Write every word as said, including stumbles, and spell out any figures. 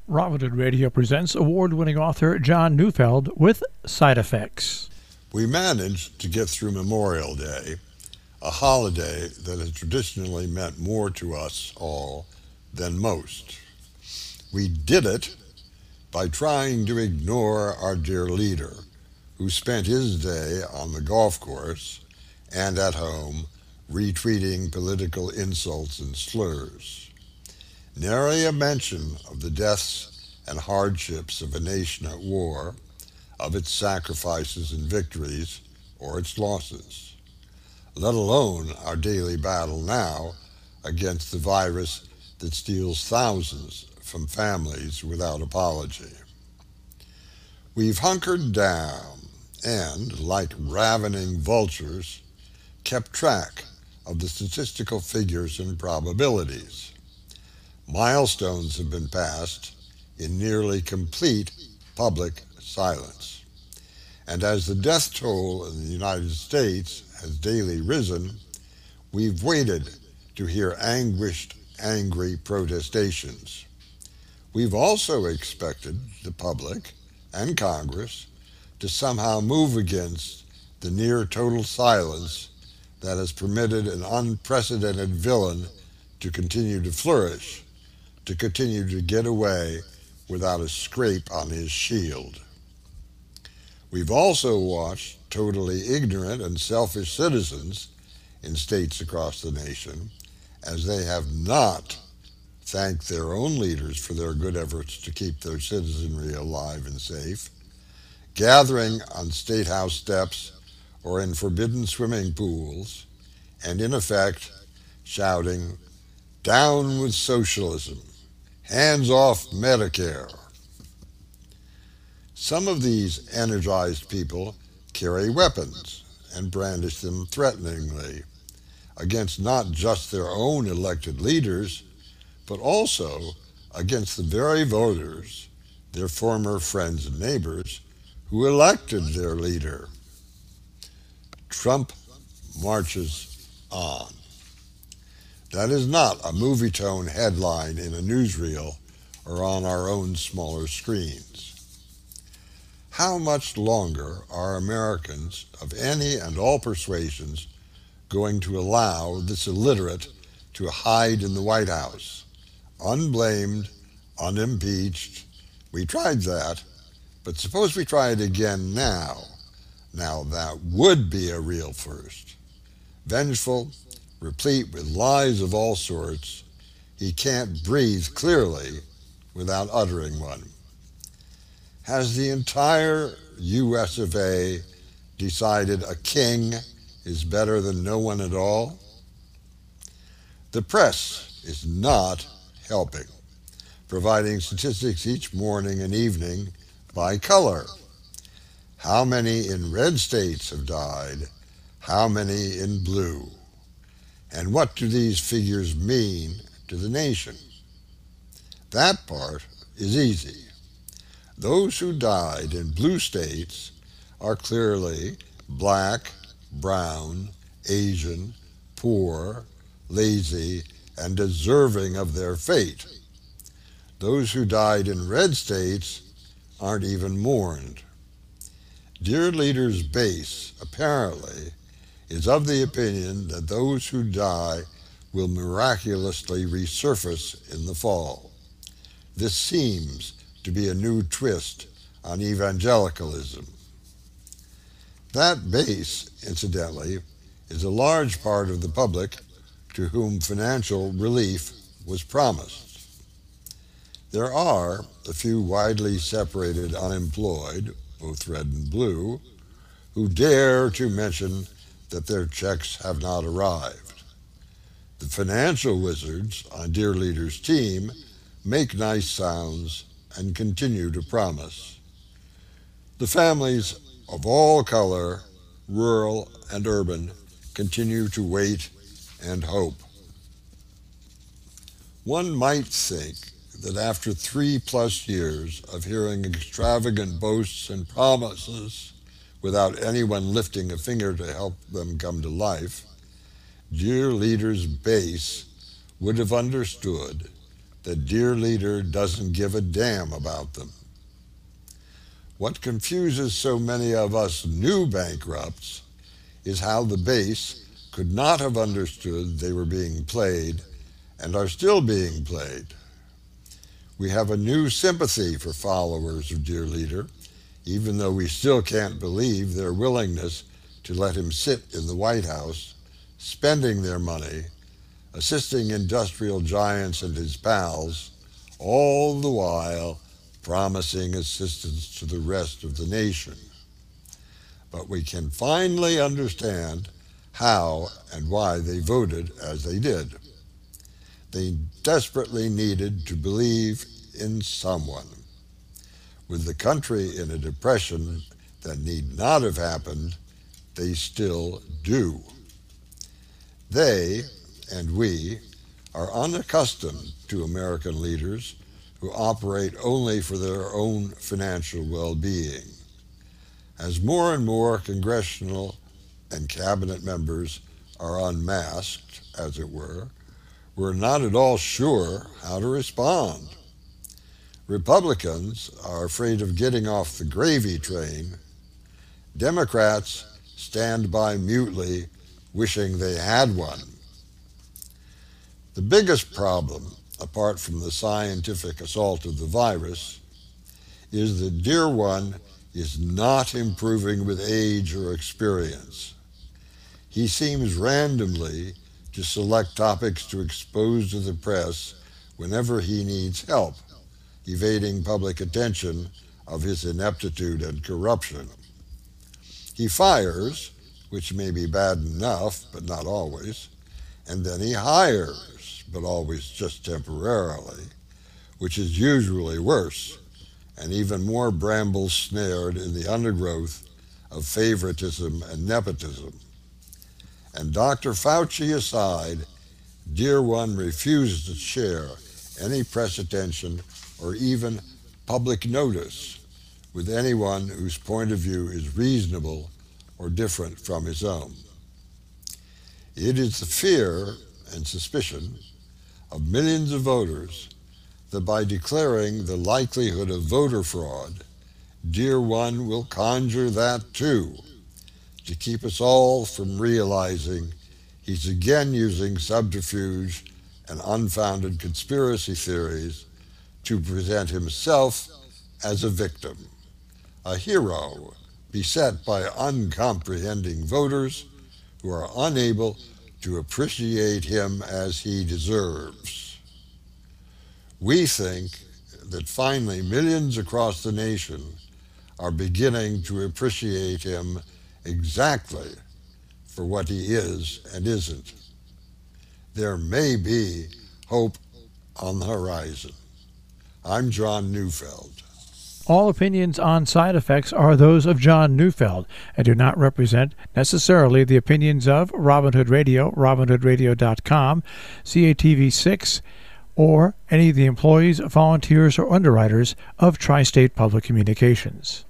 Robinhood Radio presents award-winning author John Neufeld with Side Effects. We managed to get through Memorial Day, a holiday that has traditionally meant more to us all than most. We did it by trying to ignore our dear leader, who spent his day on the golf course and at home retweeting political insults and slurs. Nary a mention of the deaths and hardships of a nation at war, of its sacrifices and victories, or its losses, let alone our daily battle now against the virus that steals thousands from families without apology. We've hunkered down and, like ravening vultures, kept track of the statistical figures and probabilities. Milestones have been passed in nearly complete public silence. And as the death toll in the United States has daily risen, we've waited to hear anguished, angry protestations. We've also expected the public and Congress to somehow move against the near total silence that has permitted an unprecedented villain to continue to flourish, to continue to get away without a scrape on his shield. We've also watched totally ignorant and selfish citizens in states across the nation as they have not thanked their own leaders for their good efforts to keep their citizenry alive and safe, gathering on state house steps or in forbidden swimming pools, and in effect shouting, "Down with socialism! Hands off Medicare!" Some of these energized people carry weapons and brandish them threateningly against not just their own elected leaders, but also against the very voters, their former friends and neighbors, who elected their leader. Trump marches on. That is not a movie tone headline in a newsreel or on our own smaller screens. How much longer are Americans of any and all persuasions going to allow this illiterate to hide in the White House, unblamed, unimpeached? We tried that, but suppose we try it again now. Now that would be a real first. Vengeful, replete with lies of all sorts, he can't breathe clearly without uttering one. Has the entire U S of A decided a king is better than no one at all? The press is not helping, providing statistics each morning and evening by color. How many in red states have died? How many in blue? And what do these figures mean to the nation? That part is easy. Those who died in blue states are clearly black, brown, Asian, poor, lazy, and deserving of their fate. Those who died in red states aren't even mourned. Dear Leader's base, apparently, is of the opinion that those who die will miraculously resurface in the fall. This seems to be a new twist on evangelicalism. That base, incidentally, is a large part of the public to whom financial relief was promised. There are a few widely separated unemployed, both red and blue, who dare to mention that their checks have not arrived. The financial wizards on Dear Leader's team make nice sounds and continue to promise. The families of all color, rural and urban, continue to wait and hope. One might think that after three plus years of hearing extravagant boasts and promises without anyone lifting a finger to help them come to life, Dear Leader's base would have understood that Dear Leader doesn't give a damn about them. What confuses so many of us new bankrupts is how the base could not have understood they were being played and are still being played. We have a new sympathy for followers of Dear Leader, even though we still can't believe their willingness to let him sit in the White House, spending their money, assisting industrial giants and his pals, all the while promising assistance to the rest of the nation. But we can finally understand how and why they voted as they did. They desperately needed to believe in someone. With the country in a depression that need not have happened, they still do. They, and we, are unaccustomed to American leaders who operate only for their own financial well-being. As more and more congressional and cabinet members are unmasked, as it were, we're not at all sure how to respond. Republicans are afraid of getting off the gravy train. Democrats stand by mutely, wishing they had one. The biggest problem, apart from the scientific assault of the virus, is that Dear One is not improving with age or experience. He seems randomly to select topics to expose to the press whenever he needs help, evading public attention of his ineptitude and corruption. He fires, which may be bad enough, but not always, and then he hires, but always just temporarily, which is usually worse, and even more brambles snared in the undergrowth of favoritism and nepotism. And Doctor Fauci aside, Dear One refuses to share any press attention or even public notice with anyone whose point of view is reasonable or different from his own. It is the fear and suspicion of millions of voters that by declaring the likelihood of voter fraud, Dear One will conjure that too, to keep us all from realizing he's again using subterfuge and unfounded conspiracy theories to present himself as a victim, a hero beset by uncomprehending voters who are unable to appreciate him as he deserves. We think that finally millions across the nation are beginning to appreciate him exactly for what he is and isn't. There may be hope on the horizon. I'm John Neufeld. All opinions on side effects are those of John Neufeld and do not represent necessarily the opinions of Robin Hood Radio, robin hood radio dot com, C A T V six, or any of the employees, volunteers, or underwriters of Tri-State Public Communications.